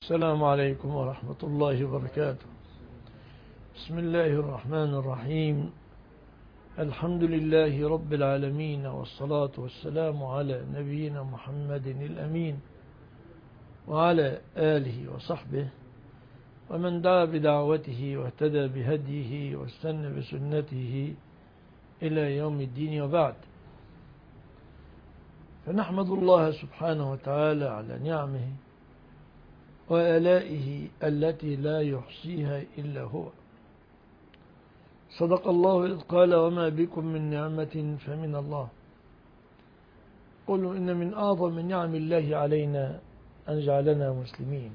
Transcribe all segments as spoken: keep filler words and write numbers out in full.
السلام عليكم ورحمة الله وبركاته. بسم الله الرحمن الرحيم. الحمد لله رب العالمين، والصلاة والسلام على نبينا محمد الأمين وعلى آله وصحبه ومن دعا بدعوته واهتدى بهديه واستنى بسنته إلى يوم الدين، وبعد. فنحمد الله سبحانه وتعالى على نعمه وآلائه التي لا يحصيها إلا هو. صدق الله إذ قال: وما بكم من نعمة فمن الله. قلوا إن من أعظم نعم الله علينا أن جعلنا مسلمين،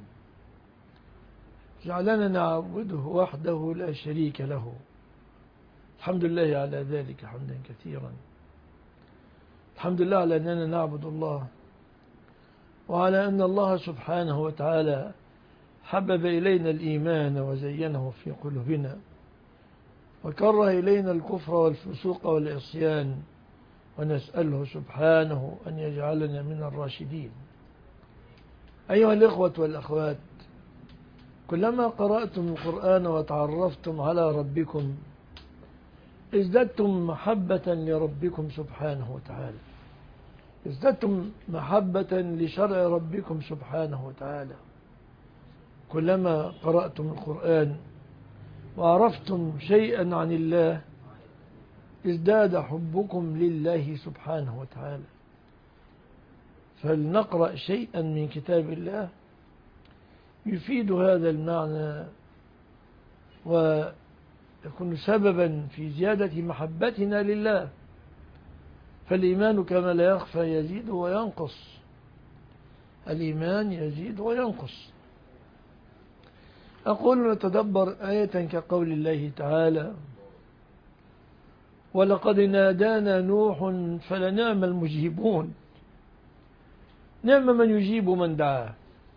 جعلنا نعبده وحده لا شريك له. الحمد لله على ذلك حمدا كثيرا. الحمد لله على أننا نعبد الله، وعلى أن الله سبحانه وتعالى حبب إلينا الإيمان وزينه في قلوبنا، وكره إلينا الكفر والفسوق والعصيان، ونسأله سبحانه أن يجعلنا من الراشدين. أيها الإخوة والأخوات، كلما قرأتم القرآن وتعرفتم على ربكم ازددتم محبة لربكم سبحانه وتعالى، ازددتم محبة لشرع ربكم سبحانه وتعالى. كلما قرأتم القرآن وعرفتم شيئا عن الله ازداد حبكم لله سبحانه وتعالى. فلنقرأ شيئا من كتاب الله يفيد هذا المعنى ويكون سببا في زيادة محبتنا لله. فالإيمان كما لا يخفى يزيد وينقص، الإيمان يزيد وينقص. أقول نتدبر آية كقول الله تعالى: ولقد نادانا نوح فلنعم المجيبون. نعم من يجيب من دعا،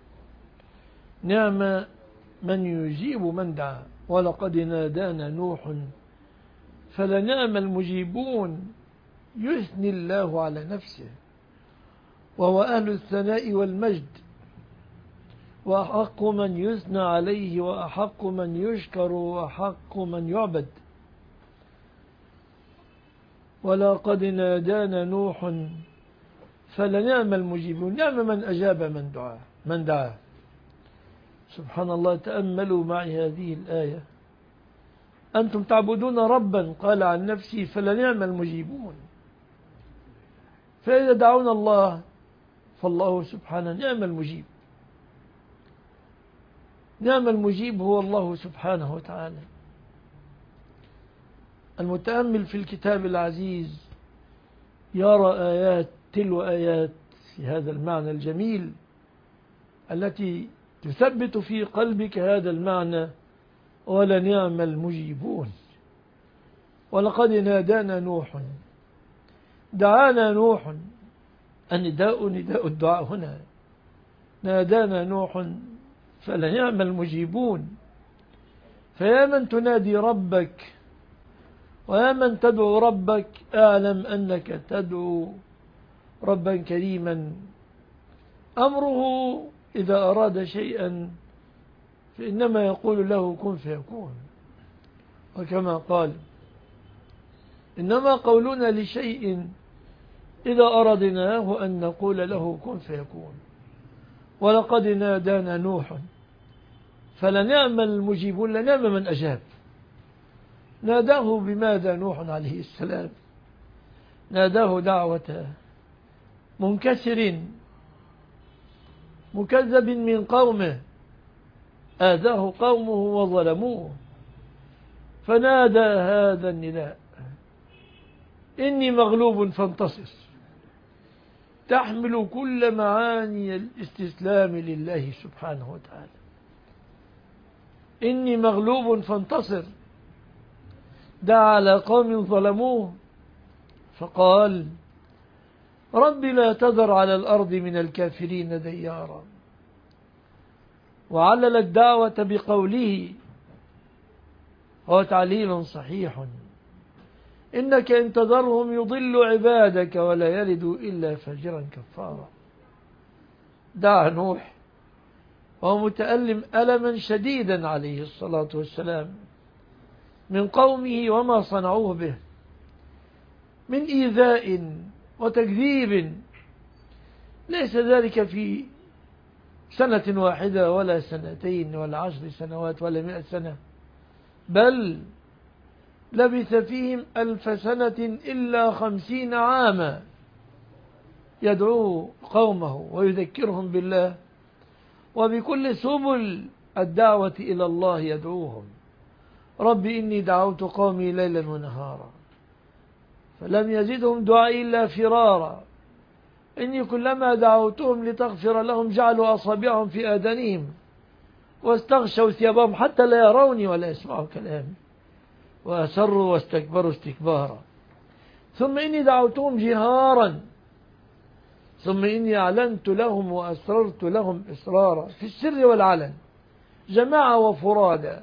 نعم من يجيب من دعا. ولقد نادانا نوح فلنعم المجيبون. يثني الله على نفسه، وهو أهل الثناء والمجد، وأحق من يثنى عليه، وأحق من يشكر، وأحق من يعبد. ولقد نادانا نوح فلنعم المجيبون. نعم من أجاب من دعا من دعا. سبحان الله. تأملوا معي هذه الآية: أنتم تعبدون ربا قال عن نفسي فلنعم المجيبون. فإذا دعونا الله فالله سبحانه نعم المجيب. نعم المجيب هو الله سبحانه وتعالى. المتأمل في الكتاب العزيز يرى آيات تلو آيات في هذا المعنى الجميل التي تثبت في قلبك هذا المعنى: ولنعم المجيبون. ولقد نادانا نوح. دعانا نوح. النداء نداء الدعاء هنا. نادانا نوح فلنعم المجيبون. فيا من تنادي ربك ويا من تدعو ربك، اعلم أنك تدعو ربا كريما أمره إذا أراد شيئا فإنما يقول له كن فيكون. وكما قال: إنما قولنا لشيء إذا أردناه أن نقول له كن فيكون. ولقد نادانا نوح فلنعم المجيبون. لنعم من أجاب. ناداه بماذا نوح عليه السلام؟ ناداه دعوة منكسر مكذب من قومه، آذاه قومه وظلموه، فنادى هذا النداء: إني مغلوب فانتصر. تحمل كل معاني الاستسلام لله سبحانه وتعالى. إني مغلوب فانتصر. دعا على قوم ظلموه فقال: رب لا تذر على الأرض من الكافرين ديارا. وعلل الدعوة بقوله، هو تعليل صحيح: إنك إن تذرهم يضل عبادك ولا يلدوا إلا فاجرا كفارا. دعا نوح وهو متألم ألما شديدا عليه الصلاة والسلام من قومه وما صنعوه به من إيذاء وتكذيب، ليس ذلك في سنة واحدة ولا سنتين ولا عشر سنوات ولا مئة سنة، بل لبث فيهم ألف سنة إلا خمسين عاما يدعو قومه ويذكرهم بالله، وبكل سبل الدعوة إلى الله يدعوهم. رب إني دعوت قومي ليلا ونهارا فلم يزدهم دعائي إلا فرارا، إني كلما دعوتهم لتغفر لهم جعلوا أصابعهم في آذانهم واستغشوا ثيابهم حتى لا يروني ولا يسمعوا كلامي وأسروا واستكبروا استكبارا، ثم إني دعوتهم جهارا ثم إني أعلنت لهم وأسررت لهم إسرارا، في السر والعلن جماعة وفرادا،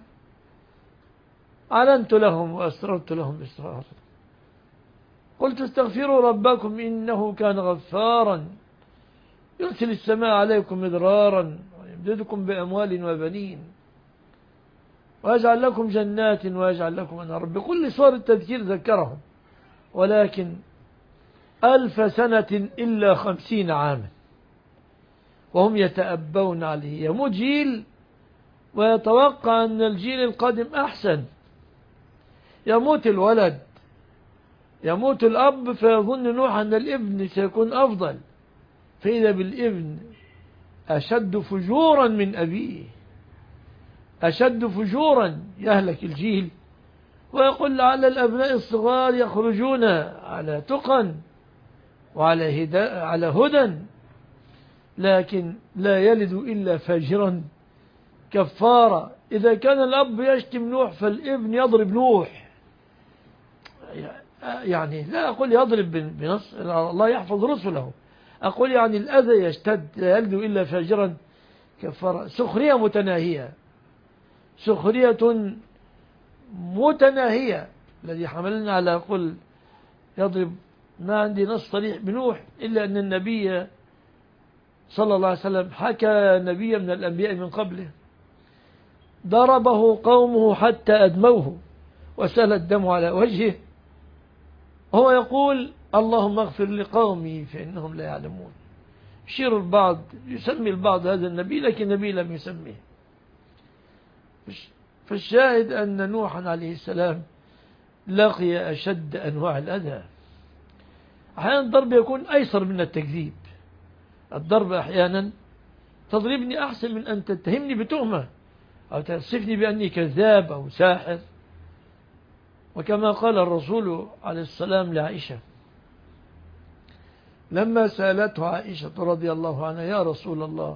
أعلنت لهم وأسررت لهم إسرارا. قلت استغفروا ربكم إنه كان غفارا يرسل السماء عليكم مدرارا ويمددكم بأموال وبنين ويجعل لكم جنات ويجعل لكم أنهار. بكل صور التذكير ذكرهم، ولكن ألف سنة إلا خمسين عاما وهم يتأبون عليه. يموت جيل ويتوقع أن الجيل القادم أحسن، يموت الولد، يموت الأب فيظن نوح أن الابن سيكون أفضل، فإذا بالابن أشد فجورا من أبيه، أشد فجورا يهلك الجيل، ويقول على الأبناء الصغار يخرجون على تقى وعلى هدى, على هدى لكن لا يلد إلا فاجرا كفارا. إذا كان الأب يشتم نوح فالابن يضرب نوح، يعني لا أقول يضرب بنص الله يحفظ رسله، أقول يعني الأذى يشتد لا يلد إلا فاجرا كفارا. سخرية متناهية، سخرية متناهية الذي حملنا على قل يضرب. ما عندي نص صريح بنوح إلا أن النبي صلى الله عليه وسلم حكى نبي من الأنبياء من قبله ضربه قومه حتى أدموه وسال الدم على وجهه، هو يقول اللهم اغفر لقومي فإنهم لا يعلمون. يشير البعض يسمي البعض هذا النبي لكن النبي لم يسميه. فالشاهد أن نوحا عليه السلام لقي أشد أنواع الأذى. أحيانا الضرب يكون أيسر من التكذيب، الضرب أحيانا تضربني أحسن من أن تتهمني بتهمة أو تصفني بأني كذاب أو ساحر. وكما قال الرسول عليه السلام لعائشة لما سألته عائشة رضي الله عنها يا رسول الله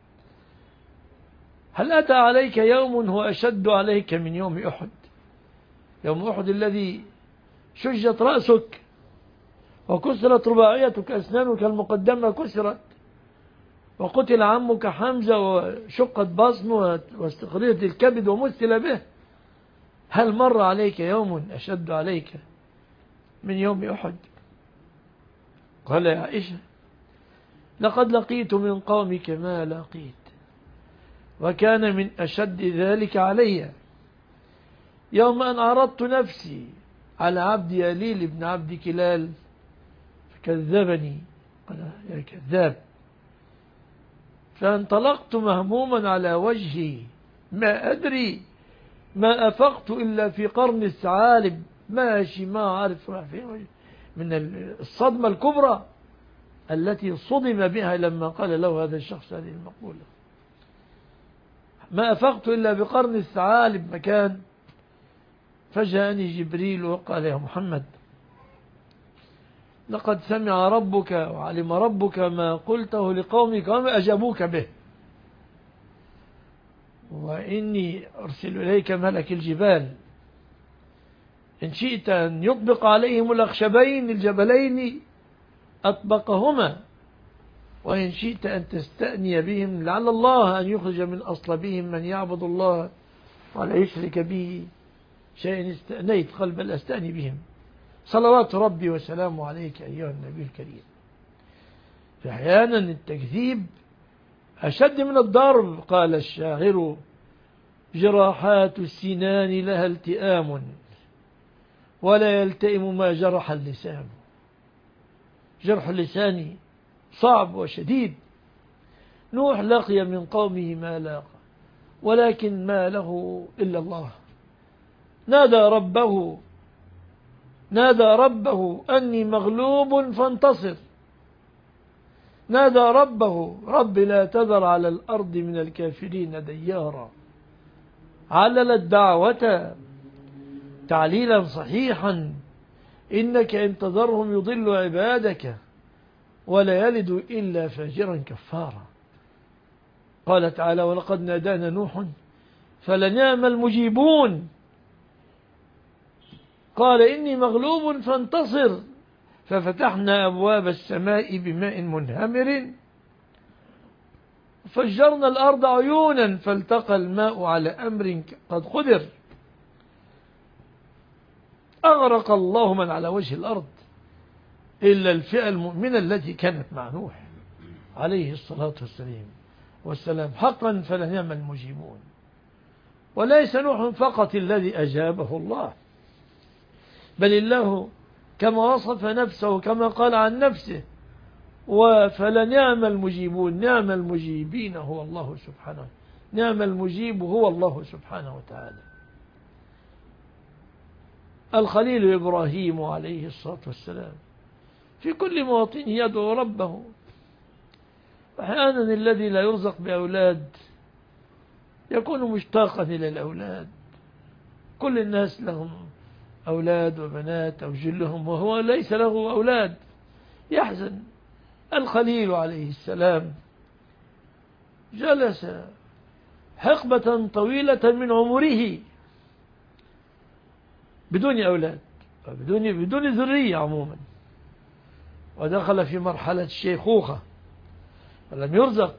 هل أتى عليك يوم هو أشد عليك من يوم أحد، يوم أحد الذي شجت رأسك وكسرت رباعيتك، أسنانك المقدمة كسرت، وقتل عمك حمزة وشقت بطنه واستخرجت الكبد ومثل به، هل مر عليك يوم أشد عليك من يوم أحد؟ قال يا عائشة لقد لقيت من قومك ما لقيت وكان من أشد ذلك علي يوم أن عرضت نفسي على عبد يليل بن عبد كلال فكذبني، قال يا كذاب، فانطلقت مهموما على وجهي ما أدري ما أفقت إلا في قرن الثعالب، ماشي ما أعرف من الصدمة الكبرى التي صدم بها لما قال له هذا الشخص هذه المقولة. ما أفقت إلا بقرن الثعالب مكان. فجاءني جبريل وقال يا محمد لقد سمع ربك وعلم ربك ما قلته لقومك وما أجابوك به، وإني أرسل إليك ملك الجبال إن شئت أن يطبق عليهم الأخشبين الجبلين أطبقهما، وإن شئت أن تستأني بهم لعل الله أن يخرج من أصلبهم من يعبد الله ولا يشرك به شيئا استأنيت قلب الأستأني بهم. صلوات ربي وسلامه عليك أيها النبي الكريم. فأحيانا التكذيب أشد من الضرب. قال الشاعر جراحات السنان لها التئام ولا يلتئم ما جرح اللسان. جرح اللسان صعب وشديد. نوح لقي من قومه ما لاقى، ولكن ما له إلا الله. نادى ربه نادى ربه أني مغلوب فانتصر. نادى ربه رب لا تذر على الأرض من الكافرين ديارا. علل الدعوة تعليلا صحيحا: إنك إن تذرهم يضل عبادك ولا يلد إلا فاجرا كفارا. قال تعالى: ولقد نادانا نوح فلنعم المجيبون. قال: إني مغلوب فانتصر. ففتحنا أبواب السماء بماء منهمر فجرنا الأرض عيونا فالتقى الماء على أمر قد قدر. أغرق الله من على وجه الأرض إلا الفئة المؤمنة التي كانت مع نوح عليه الصلاة والسلام والسلام حقا فلنعم المجيبون. وليس نوح فقط الذي أجابه الله، بل الله كما وصف نفسه كما قال عن نفسه: فلنعم المجيبون. نعم المجيبين هو الله سبحانه، نعم المجيب هو الله سبحانه وتعالى. الخليل إبراهيم عليه الصلاة والسلام في كل مواطنه يدعو ربه. أحيانا الذي لا يرزق بأولاد يكون مشتاقا إلى الأولاد. كل الناس لهم أولاد وبنات أو جلهم وهو ليس له أولاد، يحزن. الخليل عليه السلام جلس حقبة طويلة من عمره بدون أولاد، بدون بدون ذرية عموما، ودخل في مرحلة الشيخوخة ولم يرزق.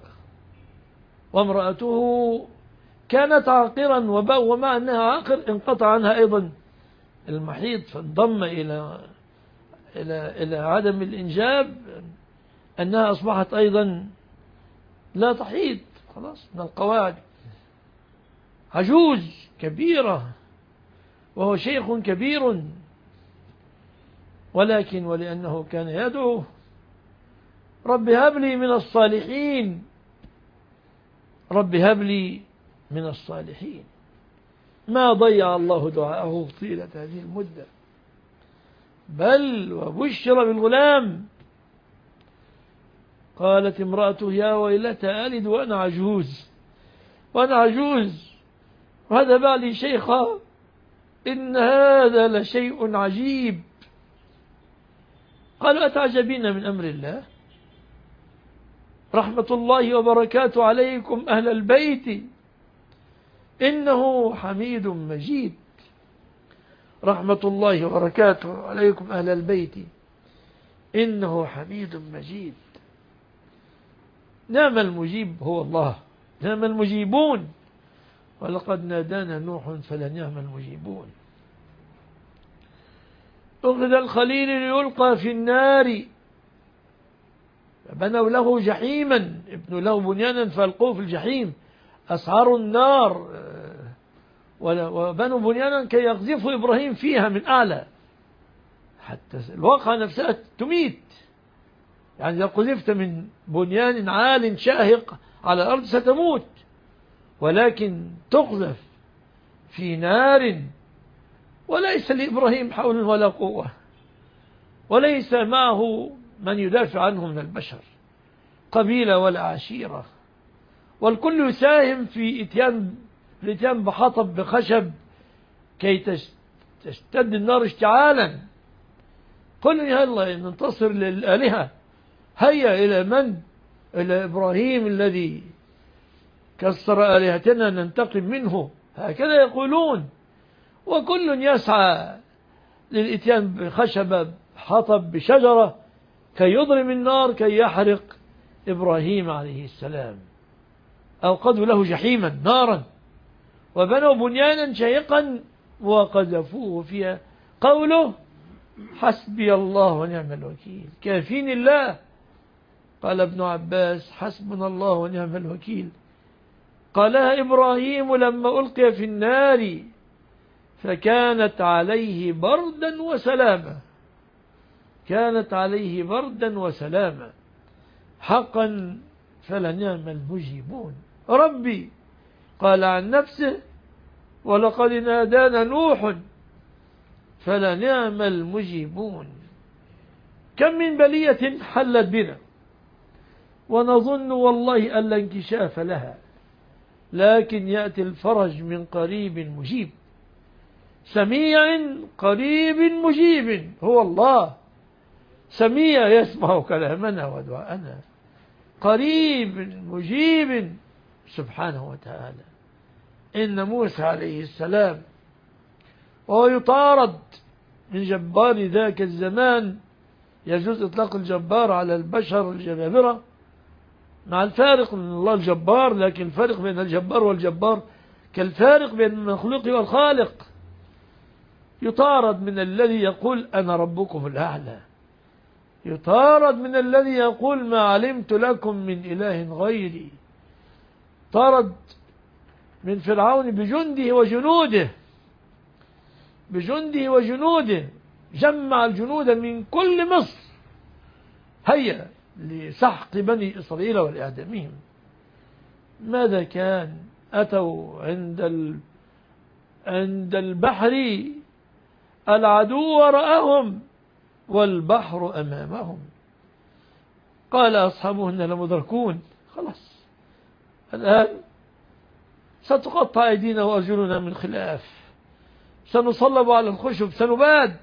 وامرأته كانت عاقرا، ومع أنها عاقر انقطع عنها أيضا المحيض، فانضم إلى إلى إلى عدم الإنجاب أنها أصبحت أيضا لا تحيض، خلاص من القواعد. عجوز كبيرة وهو شيخ كبير، ولكن ولأنه كان يدعو: رب هب لي من الصالحين، رب هب لي من الصالحين. ما ضيع الله دعاءه طيلة هذه المدة، بل وبشر بالغلام. قالت امرأته: يا ويلتى ألد وأنا عجوز وأنا عجوز وهذا بعلي شيخا، إن هذا لشيء عجيب. قالوا: أتعجبين من أمر الله، رحمة الله وبركاته عليكم أهل البيت إنه حميد مجيد. رحمة الله وبركاته عليكم أهل البيت إنه حميد مجيد. نعم المجيب هو الله، نعم المجيبون. ولقد نادانا نوح فلنعم المجيبون. أخذ الخليل ليلقى في النار بنوا له جحيما، ابنوا له بنيانا فألقوه في الجحيم. أسعروا النار وبنوا بنيانا كي يقذفوا إبراهيم فيها من أعلى، حتى الواقع نفسها تميت. يعني إذا قذفت من بنيان عال شاهق على الأرض ستموت، ولكن تقذف في نار وليس لإبراهيم حول ولا قوة، وليس معه من يدافع عنه من البشر، قبيلة ولا عشيرة، والكل يساهم في إتيان الإتيان بحطب بخشب كي تشتد النار اشتعالا. قل يلا ننتصر للآلهة، هيا إلى من؟ إلى إبراهيم الذي كسر آلهتنا ننتقم منه، هكذا يقولون. وكل يسعى للإتيان بخشبة حطب بشجرة كي يضرم النار كي يحرق إبراهيم عليه السلام. أوقدوا له جحيما نارا وبنوا بنيانا شيقا وقذفوه فيها. قوله: حسبي الله ونعم الوكيل، كافين الله قال ابن عباس: حسبنا الله ونعم الوكيل. قالها إبراهيم لما ألقي في النار فكانت عليه بردا وسلاما، كانت عليه بردا وسلاما. حقا فلنعم المجيبون. ربي قال عن نفسه: ولقد نادانا نوح فلنعم المجيبون. كم من بلية حلت بنا ونظن والله أن لا انكشاف لها، لكن يأتي الفرج من قريب مجيب، سميع قريب مجيب. هو الله سميع يسمع كلامنا ودعاءنا، قريب مجيب سبحانه وتعالى. إن موسى عليه السلام وهو يطارد من جبار ذاك الزمان، يجوز إطلاق الجبار على البشر الجبابرة مع الفارق من الله الجبار، لكن الفارق بين الجبار والجبار كالفارق بين المخلوق والخالق. يطارد من الذي يقول أنا ربكم الأعلى، يطارد من الذي يقول ما علمت لكم من إله غيري، طارد من فرعون بجنده وجنوده، بجنده وجنوده، جمع الجنود من كل مصر هيا لسحق بني إسرائيل والإعدامهم. ماذا كان؟ أتوا عند ال... عند البحر العدو وراءهم والبحر أمامهم، قال أصحابهن لمدركون. خلاص الآن ستقطع أيدينا وأرجلنا من خلاف، سنصلب على الخشب، سنباد.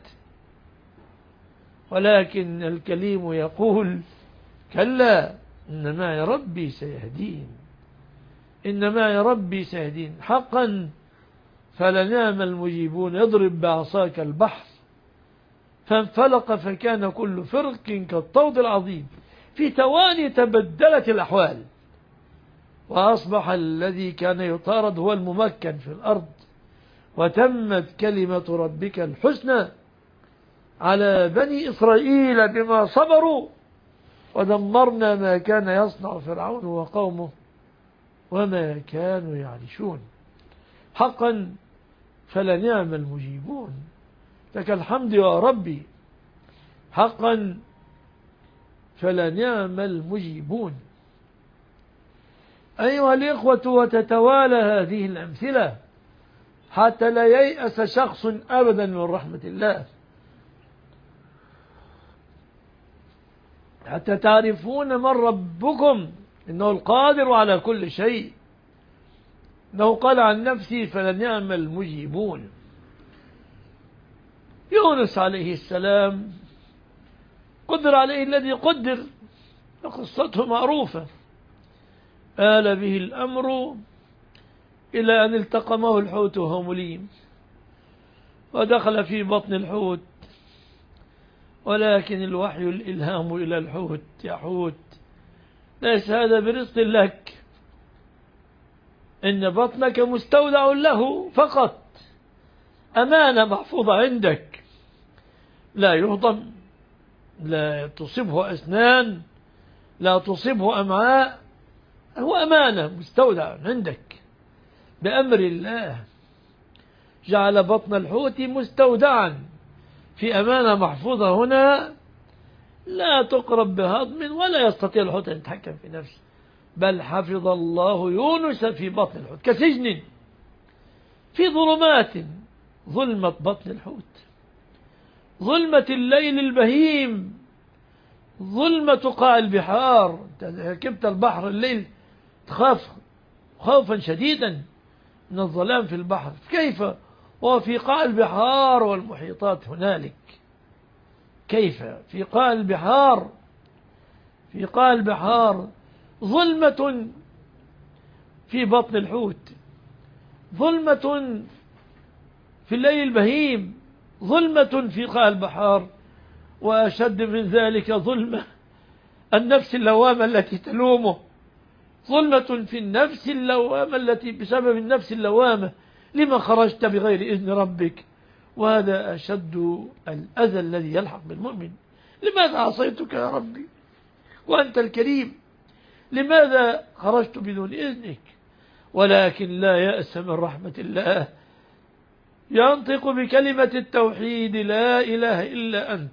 ولكن الكليم يقول: كلا إن معي ربي سيهدين، إن معي ربي سيهدين. حقا فلنعم المجيبون. يضرب بعصاك البحر فانفلق فكان كل فرق كالطود العظيم. في ثواني تبدلت الأحوال، وأصبح الذي كان يطارد هو الممكن في الأرض، وتمت كلمة ربك الحسنى على بني إسرائيل بما صبروا، ودمرنا ما كان يصنع فرعون وقومه وما كانوا يعرشون. حقا فلنعم المجيبون. لك الحمد يا ربي، حقا فلنعم المجيبون. أيها الإخوة، وتتوالى هذه الأمثلة حتى لا ييأس شخص أبدا من رحمة الله، حتى تعرفون من ربكم، إنه القادر على كل شيء. إنه قال عن نفسه: فلنعم المجيبون. يونس عليه السلام قدر عليه الذي قدر، وقصته معروفة. آل به الأمر إلى أن التقمه الحوت وهو مليم، ودخل في بطن الحوت، ولكن الوحي الإلهام إلى الحوت: يا حوت ليس هذا برزق لك، إن بطنك مستودع له فقط، أمانة محفوظة عندك، لا يهضم، لا تصيبه أسنان، لا تصيبه أمعاء، هو أمانة مستودع عندك بأمر الله. جعل بطن الحوت مستودعا في أمانة محفوظة هنا، لا تقرب بهضم، ولا يستطيع الحوت أن يتحكم في نفسه، بل حفظ الله يونس في بطن الحوت كسجن في ظلمات، ظلمة بطن الحوت، ظلمة الليل البهيم، ظلمة قاع البحار. ركبت البحر الليل تخاف خوفا شديدا من الظلام في البحر، كيف وفي قاع البحار والمحيطات هنالك؟ كيف في قاع البحار، في قاع البحار ظلمة في بطن الحوت، ظلمة في الليل البهيم، ظلمة في قاع البحار. وأشد من ذلك ظلمة النفس اللوامة التي تلومه، ظلمة في النفس اللوامة التي بسبب النفس اللوامة لما خرجت بغير إذن ربك. وهذا أشد الأذى الذي يلحق بالمؤمن. لماذا عصيتك يا ربي وأنت الكريم، لماذا خرجت بدون إذنك؟ ولكن لا يأس من رحمة الله، ينطق بكلمة التوحيد لا إله إلا أنت،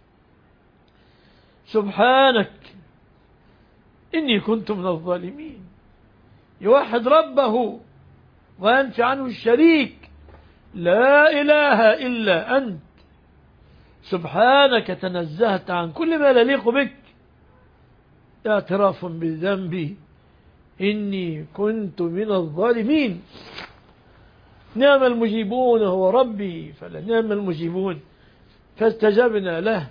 سبحانك إني كنت من الظالمين. يوحد ربه وينفي عنه الشريك، لا إله إلا أنت، سبحانك تنزهت عن كل ما لا يليق بك، اعتراف بالذنب إني كنت من الظالمين. نعم المجيبون هو ربي فلنعم المجيبون، فاستجبنا له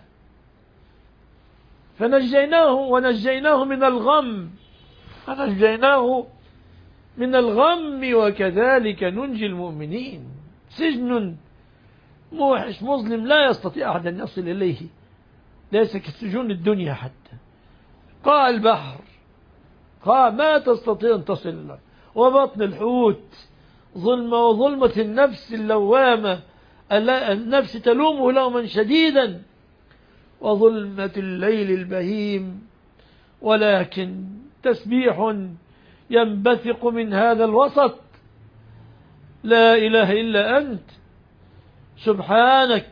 فنجيناه ونجيناه من الغم فنجيناه من الغم وكذلك ننجي المؤمنين. سجن موحش مظلم لا يستطيع أحد أن يصل إليه، ليس كسجون الدنيا حتى. قاع البحر قاع ما تستطيع أن تصل له، وبطن الحوت ظلمة، وظلمة النفس اللوامة النفس تلومه لوما شديدا، وظلمة الليل البهيم، ولكن تسبيح ينبثق من هذا الوسط، لا إله إلا أنت، سبحانك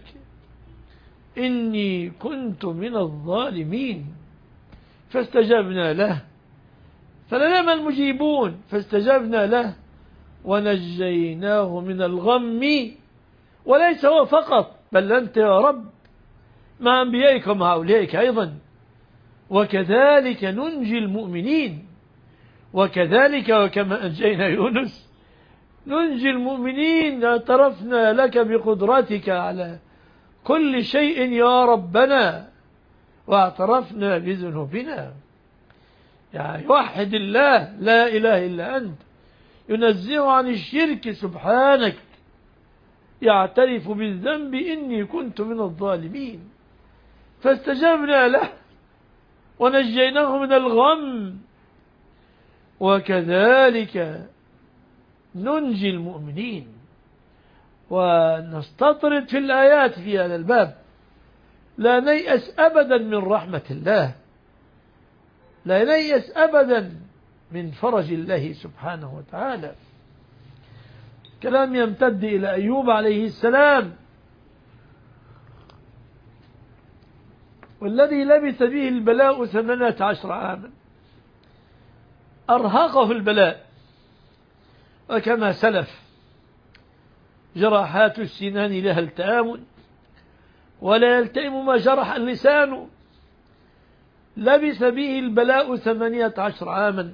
إني كنت من الظالمين. فاستجبنا له فلنعم المجيبون، فاستجبنا له ونجيناه من الغم. وليس هو فقط، بل أنت يا رب مع أنبيائك ومع أوليائك أيضا، وكذلك ننجي المؤمنين، وكذلك وكما أنجينا يونس ننجي المؤمنين. اعترفنا لك بقدرتك على كل شيء يا ربنا، واعترفنا بذنوبنا. يعني يوحد الله لا إله إلا أنت، ينزه عن الشرك سبحانك، يعترف بالذنب إني كنت من الظالمين. فاستجبنا له ونجيناه من الغم، وكذلك ننجي المؤمنين. ونستطرد في الآيات في هذا الباب، لا نيأس أبدا من رحمة الله، لا نيأس أبدا من فرج الله سبحانه وتعالى. كلام يمتد إلى أيوب عليه السلام، والذي لبث به البلاء ثمانية عشر عاما، أرهقه البلاء، وكما سلف جراحات السنان لها التآم ولا يلتئم ما جرح اللسان. لبث به البلاء ثمانية عشر عاما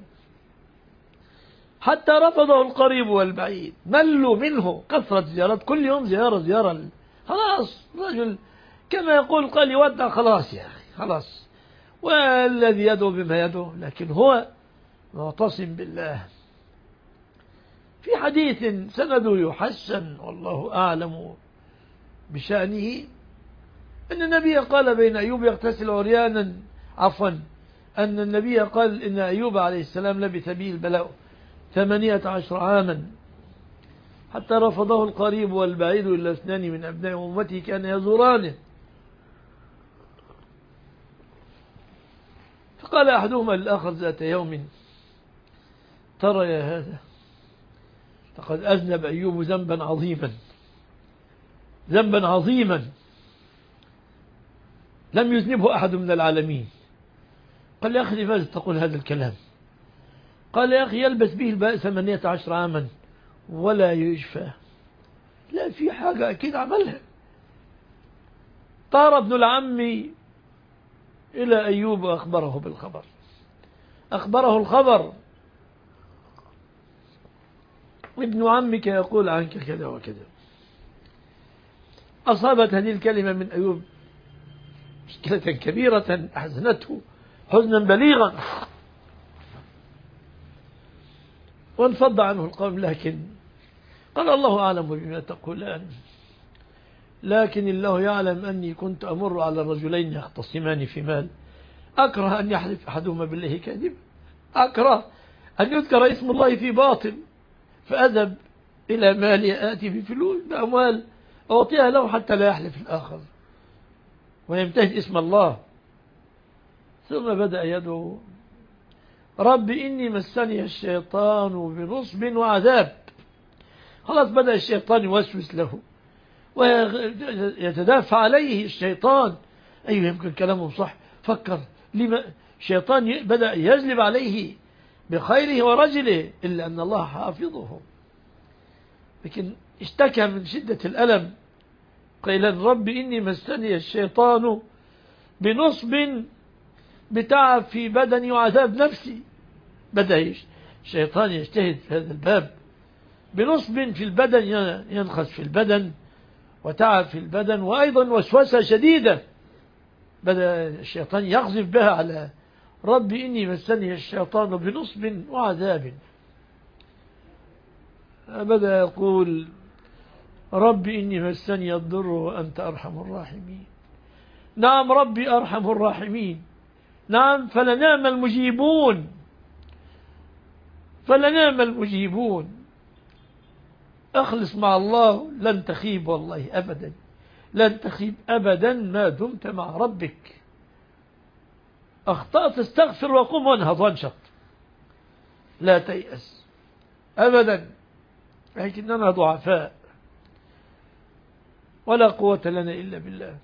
حتى رفضه القريب والبعيد، ملوا منه كثرة زيارات، كل يوم زيارة زيارة. خلاص رجل كما يقول قال يودع، خلاص يا أخي خلاص، والذي يدعو بما يدعو، لكن هو معتصم بالله. في حديث سنده يحسن والله أعلم بشأنه، أن النبي قال بين أيوب يغتسل عريانا، عفوا أن النبي قال إن أيوب عليه السلام لبث به البلاء ثمانية عشر عاما حتى رفضه القريب والبعيد إلا اثنان من أبناء أمته كان يزورانه، فقال أحدهما للآخر ذات يوم: ترى يا هذا، لقد أذنب أيوب ذنبا عظيما ذنبا عظيما لم يذنبه أحد من العالمين. قال: يا أخي لماذا تقول هذا الكلام؟ قال: يا أخي يلبس به الباء ثمانية عشر عاما ولا يشفى، لا في حاجة أكيد عملها. طار ابن العم إلى أيوب وأخبره بالخبر، أخبره الخبر: ابن عمك يقول عنك كذا وكذا. أصابت هذه الكلمة من أيوب مشكلة كبيرة أحزنته حزنا بليغا، وانفض عنه القوم. لكن قال: الله أعلم بما تقولان، لكن الله يعلم أني كنت أمر على رجلين يختصمان في مال، أكره أن يحلف أحدهما بالله كاذبا، أكره أن يذكر اسم الله في باطل، فأذهب إلى مال آتي بفلوس بأموال أعطيها له حتى لا يحلف الآخر ويمتهن اسم الله. ثم بدأ يدعو رب إني مسني الشيطان بنصب وعذاب. خلاص بدأ الشيطان يوسوس له ويتدافع عليه الشيطان. أيوه يمكن كلامه صح، فكر لما الشيطان بدأ يجلب عليه بخيره ورجله، إلا أن الله حافظه. لكن اشتكى من شدة الألم قيل رب إني مسني الشيطان بنصب، بتعب في بدني وعذاب نفسي. بدأ الشيطان يجتهد في هذا الباب، بنصب في البدن، ينخس في البدن وتعب في البدن، وأيضا وسوسة شديدة بدأ الشيطان يقذف بها على رب إني مسني الشيطان بنصب وعذاب. بدأ يقول رب إني مسني الضر وأنت أرحم الراحمين. نعم ربي أرحم الراحمين، نعم فلنعم المجيبون، فلنعم المجيبون. أخلص مع الله لن تخيب، والله أبدا لن تخيب أبدا ما دمت مع ربك. أخطأت استغفر وقم وانهض وانشط، لا تيأس أبدا، لكننا ضعفاء ولا قوة لنا إلا بالله.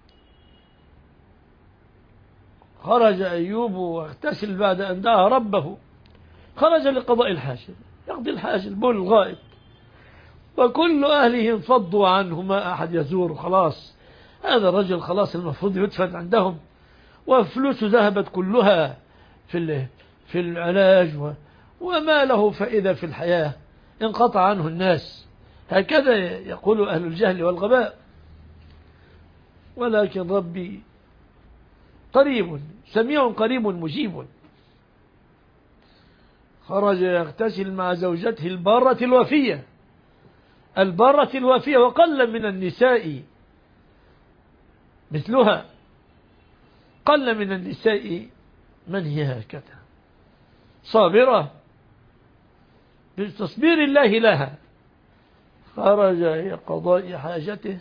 خرج أيوب واغتسل بعد أن دعا ربه، خرج لقضاء الحاجة، يقضي الحاجة البول الغائط، وكل أهله انفضوا عنه، ما أحد يزور. خلاص هذا الرجل خلاص المفروض يدفن عندهم، وفلوسه ذهبت كلها في في العلاج، وما له فائدة في الحياة، انقطع عنه الناس. هكذا يقول أهل الجهل والغباء. ولكن ربي قريب سميع قريب مجيب. خرج يغتسل مع زوجته البارة الوفية، البارة الوفية، وقل من النساء مثلها، قل من النساء من هي هكذا صابرة بتصبير الله لها. خرج لقضاء حاجته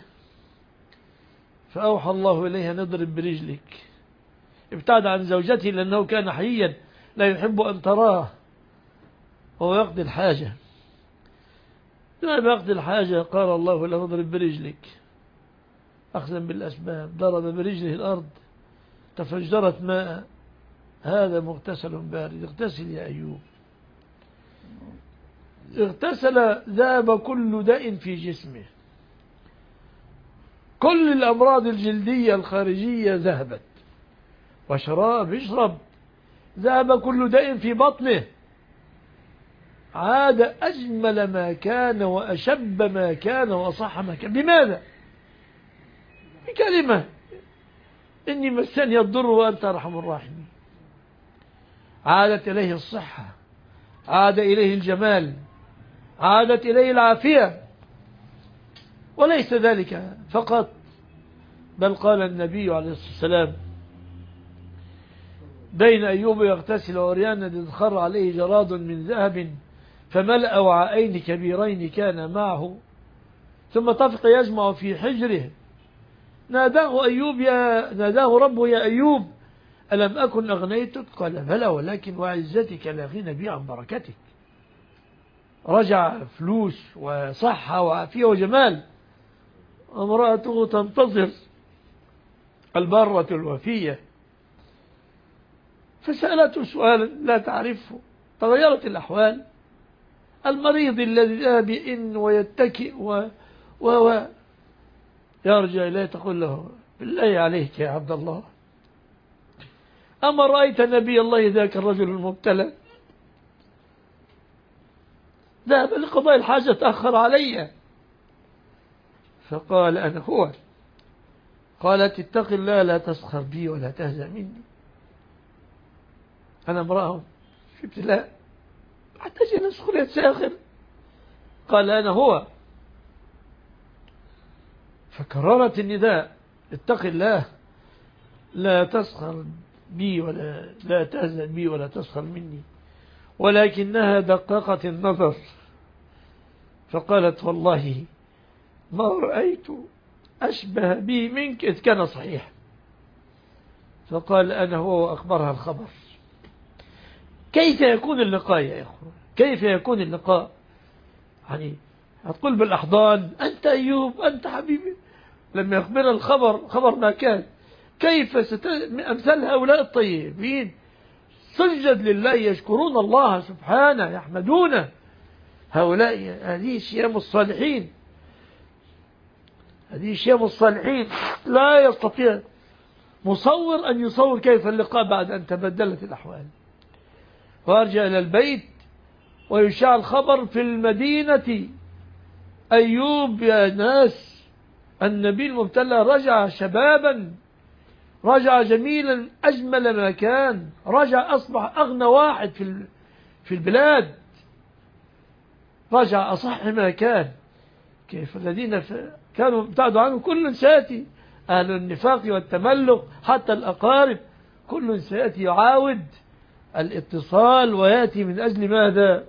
فأوحى الله إليها نضرب برجلك. ابتعد عن زوجته لأنه كان حيا لا يحب أن تراه وهو يقضي الحاجة. لما يقضي الحاجة قال الله له اضرب برجلك، أخذا بالأسباب ضرب برجله الأرض تفجرت ماء. هذا مغتسل بارد. اغتسل يا أيوب، اغتسل ذاب كل داء في جسمه، كل الأمراض الجلدية الخارجية ذهبت، وشراب يشرب، ذهب كل داء في بطنه، عاد أجمل ما كان وأشب ما كان وصح ما كان. بماذا؟ بكلمة إني مسني الضر وأنت أرحم الراحمين. عادت إليه الصحة، عاد إليه الجمال، عادت إليه العافية. وليس ذلك فقط، بل قال النبي عليه الصلاة والسلام بين أيوب يغتسل وريان إذ خر عليه جراد من ذهب فملأ وعاءين كبيرين كان معه ثم طفق يجمع في حجره. ناداه أيوب يا ناداه ربه يا أيوب ألم أكن أغنيتك؟ قال بلى ولكن وعزتك لا غنى بي عن بركتك. رجع فلوس وصحة وعافية وجمال. امرأته تنتظر البارة الوفية فسألته سؤالا لا تعرفه. تغيرت الأحوال. المريض الذي ذهب يئن ويتكئ و... و... و... يرجع إليه تقول له بالله عليك يا عبد الله أما رأيت نبي الله ذاك الرجل المبتلى ذهب لقضاء الحاجة تأخر علي. فقال أنا هو. قالت اتق الله لا تسخر بي ولا تهزأ مني، أنا امرأة في ابتلاء حتى جينا سخرية ساخر. قال أنا هو. فكررت النداء اتق الله لا تسخر بي ولا لا تهزأ بي ولا تسخر مني، ولكنها دققت النظر فقالت والله ما رأيت أشبه بي منك إذ كان صحيح. فقال أنا هو وأخبرها الخبر. كيف يكون اللقاء يا إخوة؟ كيف يكون اللقاء؟ يعني هتقول بالأحضان أنت أيوب أنت حبيبي، لما يخبر الخبر خبر ما كان. كيف ست... أمثال هؤلاء الطيبين سجد لله يشكرون الله سبحانه يحمدونه. هؤلاء هذه شيام الصالحين، هذه شيام الصالحين. لا يستطيع مصور أن يصور كيف اللقاء بعد أن تبدلت الأحوال. وارجع إلى البيت ويشاع الخبر في المدينة أيوب يا ناس النبي المبتلى رجع شبابا، رجع جميلا أجمل ما كان، رجع أصبح أغنى واحد في في البلاد، رجع أصح ما كان. كيف الذين كانوا ابتعدوا عنه كل سيأتي، أهل النفاق والتملق حتى الأقارب كل سيأتي يعاود الاتصال ويأتي من أجل ماذا؟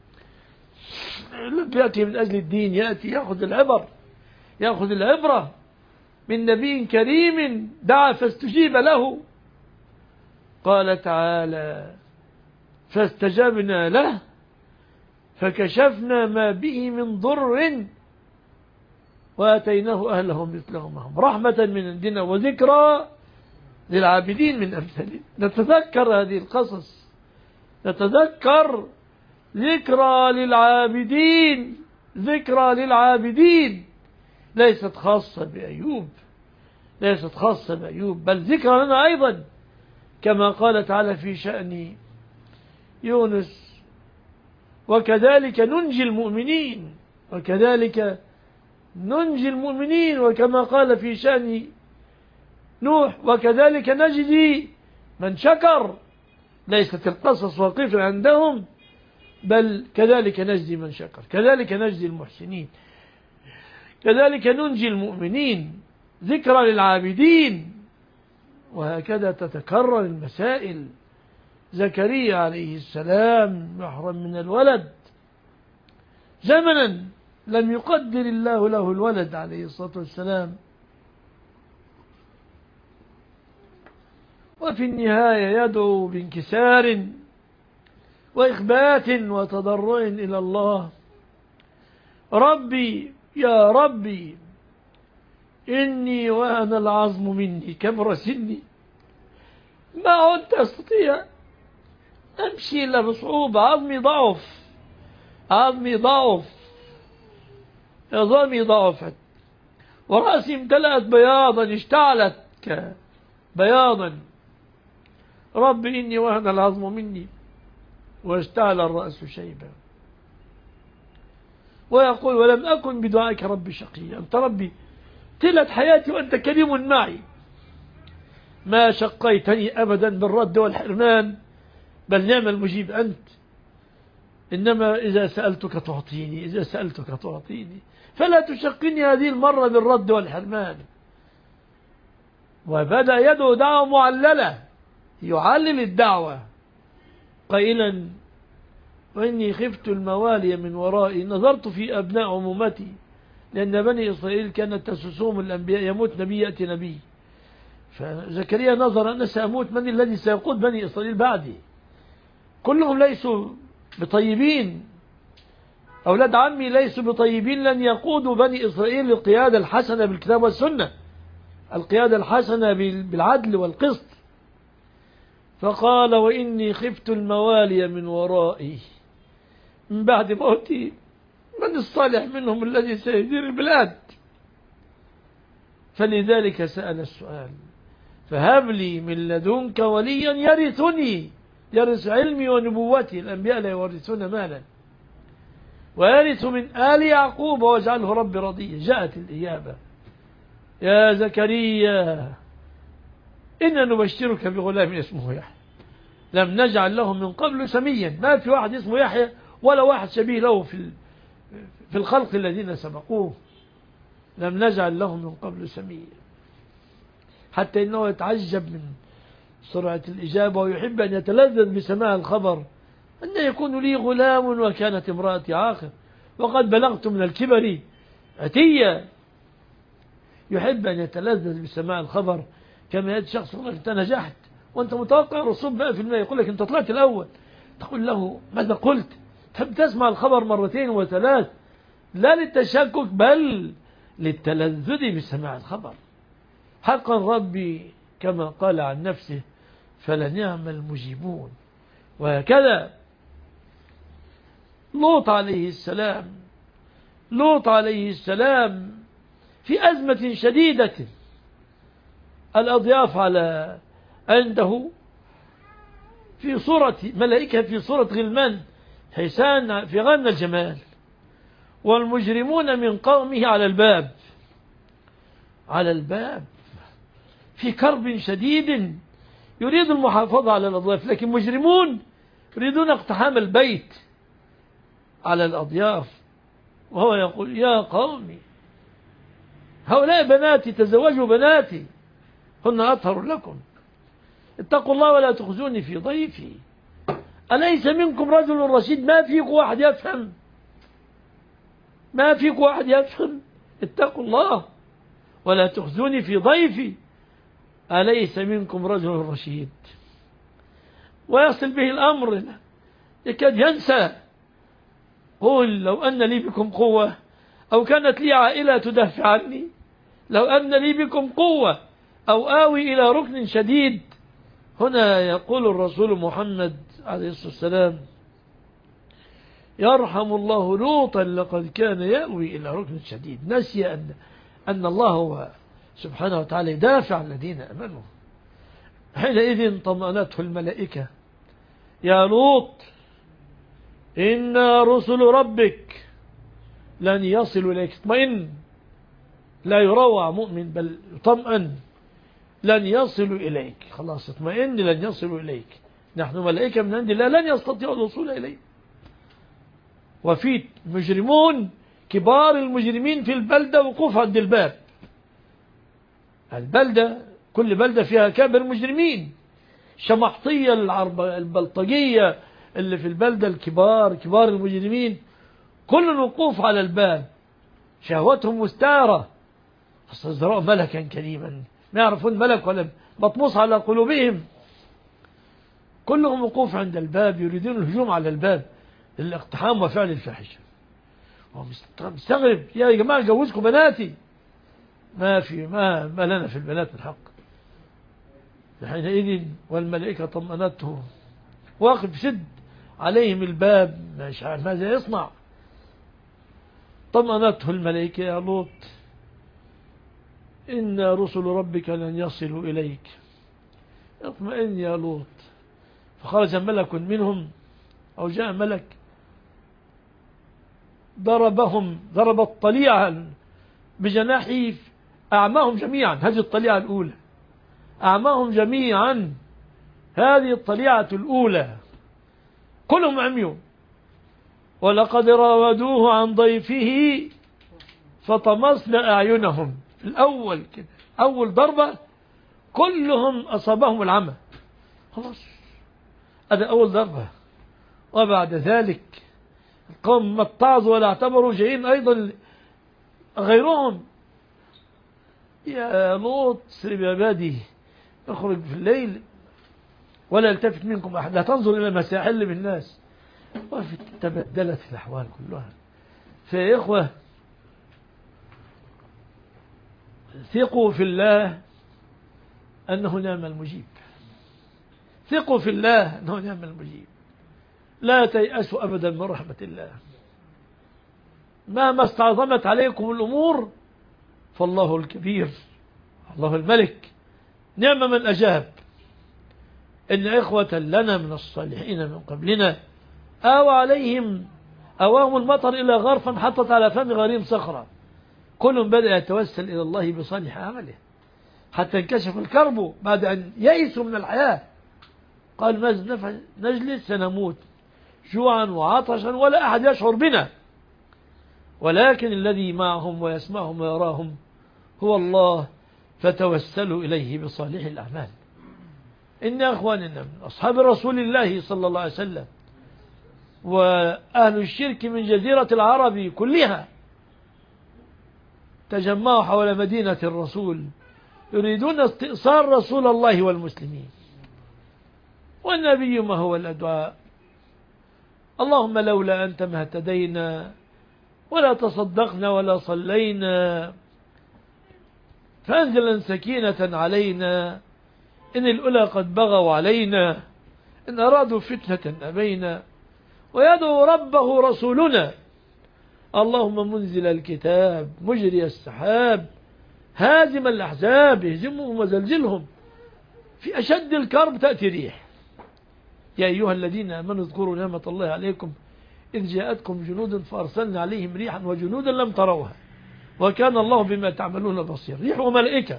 يأتي من أجل الدين، يأتي يأخذ العبر، يأخذ العبرة من نبي كريم دعا فاستجيب له. قال تعالى فاستجبنا له فكشفنا ما به من ضر وآتيناه أهله مثلهم معهم رحمة من عندنا وذكرى للعابدين من أمثالنا. نتذكر هذه القصص، نتذكر ذكرى للعابدين، ذكرى للعابدين ليست خاصة بأيوب، ليست خاصة بأيوب، بل ذكرى لنا أيضا، كما قال تعالى في شأن يونس وكذلك ننجي المؤمنين، وكذلك ننجي المؤمنين، وكما قال في شأن نوح وكذلك نجزي من شكر. ليست القصص واقفة عندهم، بل كذلك نجزي من شكر، كذلك نجزي المحسنين، كذلك ننجي المؤمنين، ذكرى للعابدين. وهكذا تتكرر المسائل. زكريا عليه السلام محرم من الولد زمنا لم يقدر الله له الولد عليه الصلاة والسلام، وفي النهاية يدعو بانكسار وإخبات وتضرع إلى الله: ربي يا ربي إني وهن العظم مني كبر سني، ما عدت أستطيع أمشي إلا بصعوبة، عظمي ضعف، عظمي ضعف، عظامي ضعفت، ورأسي امتلأت بياضا اشتعلت بياضا. ربي إني وهن العظم مني واشتعل الرأس شيبا. ويقول: ولم أكن بدعائك ربي شقيا، أنت ربي طيلة حياتي وأنت كريم معي، ما شقيتني أبدا بالرد والحرمان، بل نعم المجيب أنت. إنما إذا سألتك تعطيني، إذا سألتك تعطيني، فلا تشقني هذه المرة بالرد والحرمان. وبدأ يدعو دعوة معللة، يعلل الدعوة قائلا: وإني خفت الموالي من ورائي، نظرت في أبناء عمومتي، لأن بني إسرائيل كانت تسوسهم الأنبياء، يموت نبي يأتي نبي. فزكريا نظر: أنا سأموت، من الذي سيقود بني إسرائيل بعدي؟ كلهم ليسوا بطيبين، أولاد عمي ليسوا بطيبين، لن يقودوا بني إسرائيل للقيادة الحسنة بالكتاب والسنة، القيادة الحسنة بالعدل والقسط. فقال: وإني خفت الموالي من ورائي، من بعد موتي من الصالح منهم الذي سيدير البلاد؟ فلذلك سأل السؤال: فهب لي من لدنك وليا يرثني، يرث علمي ونبوتي، الأنبياء لا يورثون مالا، ويرث من آل يعقوب واجعله ربي رضيا. جاءت الإجابة: يا زكريا إنا نبشرك بغلام اسمه يحيى لم نجعل له من قبل سميا. ما في واحد اسمه يحيى ولا واحد شبيه له في في الخلق الذين سبقوه، لم نجعل له من قبل سميا. حتى إنه يتعجب من سرعة الإجابة ويحب أن يتلذذ بسماع الخبر: أن يكون لي غلام وكانت امرأتي عاقر وقد بلغت من الكبر عتيا. يحب أن يتلذذ بسماع الخبر كما يأتي شخص يقول لك أنت نجحت وأنت متوقع الرسوب مئة في المئة، يقول لك أنت طلعت الأول، تقول له ماذا قلت؟ تحب تسمع الخبر مرتين وثلاث، لا للتشكك بل للتلذذ بسماع الخبر. حقا ربي كما قال عن نفسه فلنعم المجيبون. وهكذا لوط عليه السلام لوط عليه السلام في أزمة شديدة، الأضياف على عنده في صورة ملائكة في صورة غلمان حسان في غنى الجمال، والمجرمون من قومه على الباب على الباب في كرب شديد يريد المحافظة على الأضياف، لكن مجرمون يريدون اقتحام البيت على الأضياف، وهو يقول يا قومي هؤلاء بناتي تزوجوا بناتي هن أطهر لكم، اتقوا الله ولا تخزوني في ضيفي، أليس منكم رجل رشيد؟ ما فيك واحد يفهم ما فيك واحد يفهم اتقوا الله ولا تخزوني في ضيفي، أليس منكم رجل رشيد؟ ويصل به الأمر يكاد ينسى، قل لو أن لي بكم قوة أو كانت لي عائلة تدافع عني، لو أن لي بكم قوة أو آوي إلى ركن شديد. هنا يقول الرسول محمد عليه الصلاة والسلام يرحم الله لوطا لقد كان يأوي إلى ركن شديد، نسي أن, أن الله هو سبحانه وتعالى يدافع عن الذين أمنوا. حينئذ طمأنته الملائكة يا لوط إن رسل ربك لن يصلوا إليك، اطمئن، لا يروع مؤمن بل يطمئن، لن يصلوا إليك، خلاص اطمئن لن يصلوا إليك، نحن ملائكة من عند الله لن يستطيعوا الوصول إليك. وفي مجرمون كبار المجرمين في البلدة وقوف عند الباب، البلدة كل بلدة فيها كابر مجرمين، شمحطية البلطجية اللي في البلدة الكبار كبار المجرمين كل الوقوف على الباب، شهوتهم مستارة، فاستزرعوا ملكا كريما، ما يعرفون ملك ولا مطموس على قلوبهم، كلهم وقوف عند الباب يريدون الهجوم على الباب للاقتحام وفعل الفاحشة. مستغرب يا جماعة جوزكم بناتي، ما في ما, ما لنا في البنات من حق. حينئذ والملائكة طمأنته، واقف شد عليهم الباب مش عارف ماذا يصنع. طمأنته الملائكة يا لوط إن رسل ربك لن يصلوا إليك، اطمئن يا لوط. فخرج ملك منهم أو جاء ملك ضربهم ضرب الطليعة بجناحه أعماهم جميعا، هذه الطليعة الأولى أعماهم جميعا، هذه الطليعة الأولى كلهم عميون. ولقد راودوه عن ضيفه فطمسنا أعينهم، الأول كده أول ضربة كلهم أصابهم العمى، خلاص هذا أول ضربة. وبعد ذلك القوم ما اتعظوا ولا اعتبروا جايين أيضا غيرهم، يا لوط سر بعبادي اخرج في الليل ولا يلتفت منكم أحد، لا تنظر إلى مساحل بالناس. وتبدلت الأحوال كلها. فيا إخوة ثقوا في الله أنه نعم المجيب، ثقوا في الله أنه نعم المجيب، لا تيأسوا أبدا من رحمة الله، مهما استعظمت عليكم الأمور فالله الكبير الله الملك نعم من أجاب. إن إخوة لنا من الصالحين من قبلنا آوى عليهم أواهم المطر إلى غرفا حطت على فم غريم صخرة، كل بدأ يتوسل إلى الله بصالح عمله حتى انكشف الكرب بعد أن يئسوا من الحياة، قال ماذا نجلس سنموت جوعا وعطشا ولا أحد يشعر بنا، ولكن الذي معهم ويسمعهم ويراهم هو الله، فتوسلوا إليه بصالح الأعمال. إن أخواننا من أصحاب رسول الله صلى الله عليه وسلم وأهل الشرك من جزيرة العرب كلها تجمعوا حول مدينة الرسول يريدون استئصال رسول الله والمسلمين. والنبي ما هو الدعاء؟ اللهم لولا أنت ما اهتدينا ولا تصدقنا ولا صلينا، فأنزلا سكينة علينا، إن الأولى قد بغوا علينا، إن أرادوا فتنة أبينا، ويدعو ربه رسولنا اللهم منزل الكتاب مجري السحاب هازم الأحزاب اهزمهم وزلزلهم. في أشد الكرب تأتي ريح. يا أيها الذين آمنوا اذكروا نعمة الله عليكم إذ جاءتكم جنود فأرسلنا عليهم ريحا وجنودا لم تروها وكان الله بما تعملون بصير. ريح وملائكة،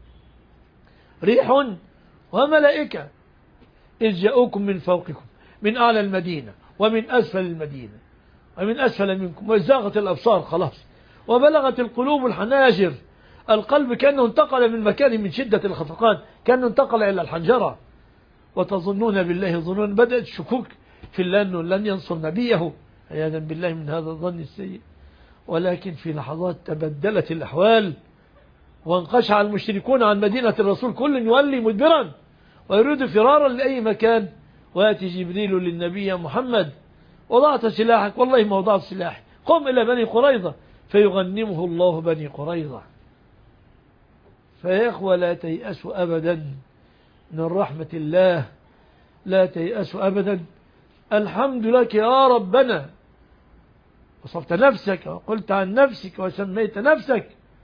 ريح وملائكة إذ جاءوكم من فوقكم من أعلى المدينة ومن أسفل المدينة ومن أسفل منكم وزاغت الأبصار خلاص وبلغت القلوب الحناجر. القلب كأنه انتقل من مكانه من شدة الخفقان، كأنه انتقل إلى الحنجرة. وتظنون بالله ظنون، بدأت الشكوك في الله أنه لن ينصر نبيه عياذا بالله من هذا الظن السيء. ولكن في لحظات تبدلت الأحوال وانقشع المشركون عن مدينة الرسول، كل يولي مدبرا ويريد فرارا لأي مكان. ويأتي جبريل للنبي محمد وضعت سلاحك، والله ما وضعت سلاحي، قم إلى بني قريظة، فيغنمه الله بني قريظة. فيا إخوة لا تيأسوا أبدا من رحمة الله، لا تيأسوا أبدا. الحمد لك يا ربنا، وصفت نفسك وقلت عن نفسك وسميت نفسك،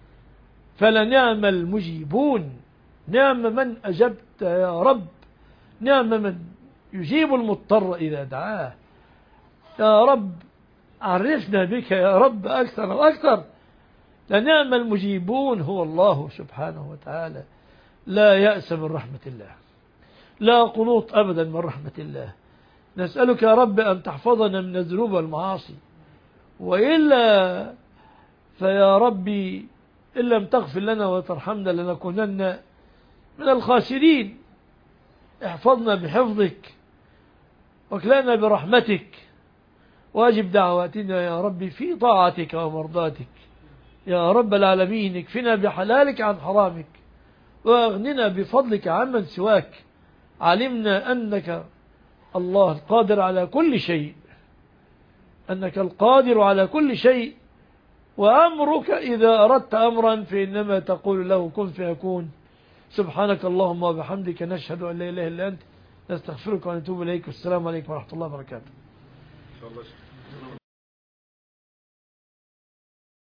فلنعم المجيبون. نعم من أجبت يا رب، نعم من يجيب المضطر إذا دعاه. يا رب عرفنا بك يا رب أكثر وأكثر. لنعم المجيبون هو الله سبحانه وتعالى. لا يأس من رحمة الله، لا قنوط أبدا من رحمة الله. نسألك يا رب أن تحفظنا من الذنوب والمعاصي، وإلا فيا ربي إن لم تغفر لنا وترحمنا لنكونن من الخاسرين. احفظنا بحفظك واكلنا برحمتك، واجب دعواتنا يا ربي في طاعتك ومرضاتك يا رب العالمين. اكفنا بحلالك عن حرامك واغننا بفضلك عمن سواك. علمنا أنك الله القادر على كل شيء، أنك القادر على كل شيء، وأمرك إذا أردت أمرا فإنما تقول له كن فيكون. سبحانك اللهم وبحمدك، نشهد أن لا إله إلا أنت، نستغفرك ونتوب إليك. والسلام عليكم ورحمة الله وبركاته.